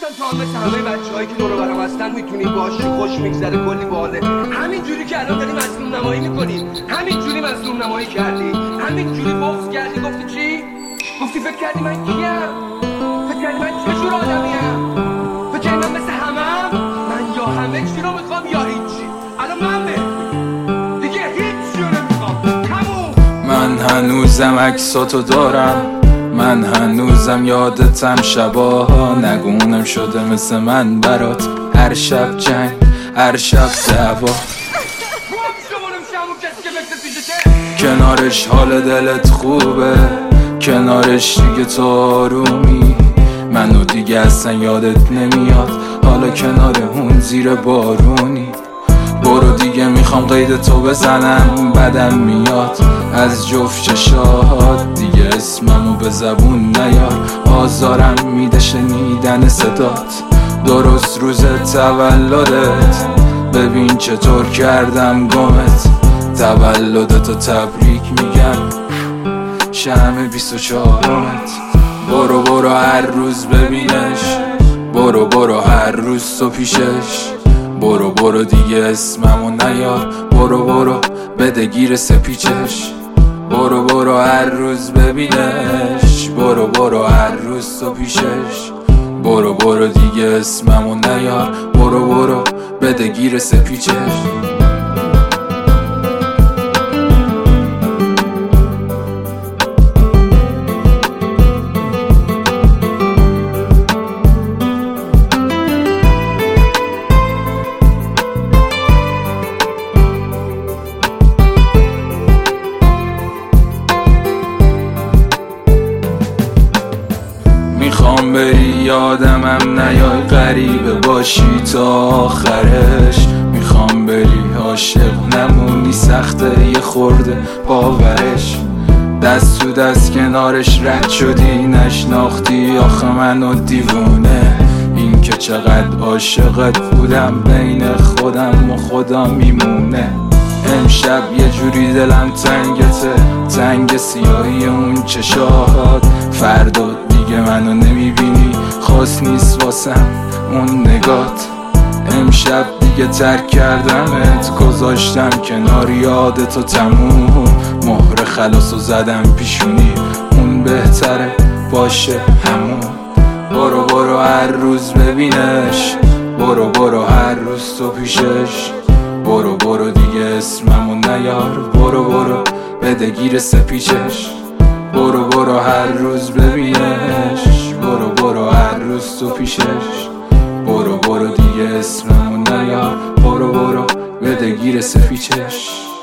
گفتن تو هم مثل همه بچه‌هایی که دور و برم هستن میتونی باشی، خوش میگذره، کلی باله. همینجوری که الان داری مظلوم نمایی میکنی، همینجوری مظلوم نمایی کردی، همینجوری بغض کردی. گفتی چی؟ گفتی فکر کردی من کیم؟ فکر کردی من چه جور آدمیم؟ فکر کردی من مثل همم؟ من یا همه چی رو میخوام یا هیچی. الان من دیگه هیچی رو نمیخوام. تموم. من هنوزم عکساتو دارم، من هنوزم یادتم شباها، نگونم شده مثل من برات. هر شب جنگ، هر شب دعوا، کنارش حال دلت خوبه، کنارش دیگه تو آرومی. منو دیگه اصلا یادت نمیاد، حالا کنار اون زیر بارونی. برو دیگه میخوام قید تو بزنم، بدم میاد از جفت چشات. دیگه اسممو به زبون نیار، آزارم میده شنیدن صدات. درست روز تولدت ببین چطور کردم گمت. تولدتو تبریک میگم، شمع 24مت. برو برو هر روز ببینش، برو برو هر روز تو پیشش. برو برو دیگه اسممو نیار، برو برو بده گیر سپیچش. برو برو هر روز ببینش، برو برو هر روز تو پیشش. برو برو دیگه اسممو نیار، برو برو بده گیر سپیچش. میخوام بری یادمم نیای، غریبه باشی تا آخرش. میخوام بری عاشق نمونی، سخته یه خورده باورش. دست تو دست کنارش رد شدی، نشناختی آخه منو دیوونه. این که چقدر عاشقت بودم، بین خودم و خدا میمونه. امشب یه جوری دلم تنگته، تنگ سیاهی اون چشات. فردا دیگه منو نمیبینی، خاص نیست واسم اون نگات. امشب دیگه ترک کردمت، گذاشتم کنار یادتو تموم. مهر خلاصو زدم پیشونی، اون بهتره باشه همون. برو برو هر روز ببینش، برو برو هر روز تو پیشش. برو برو دیگه اسممو نیار، برو برو بده گیر سپیچش. برو برو هر روز ببینش، برو برو هر روز تو پیشش. برو برو دیگه اسممو نیار، برو برو بده گیر سپیچش.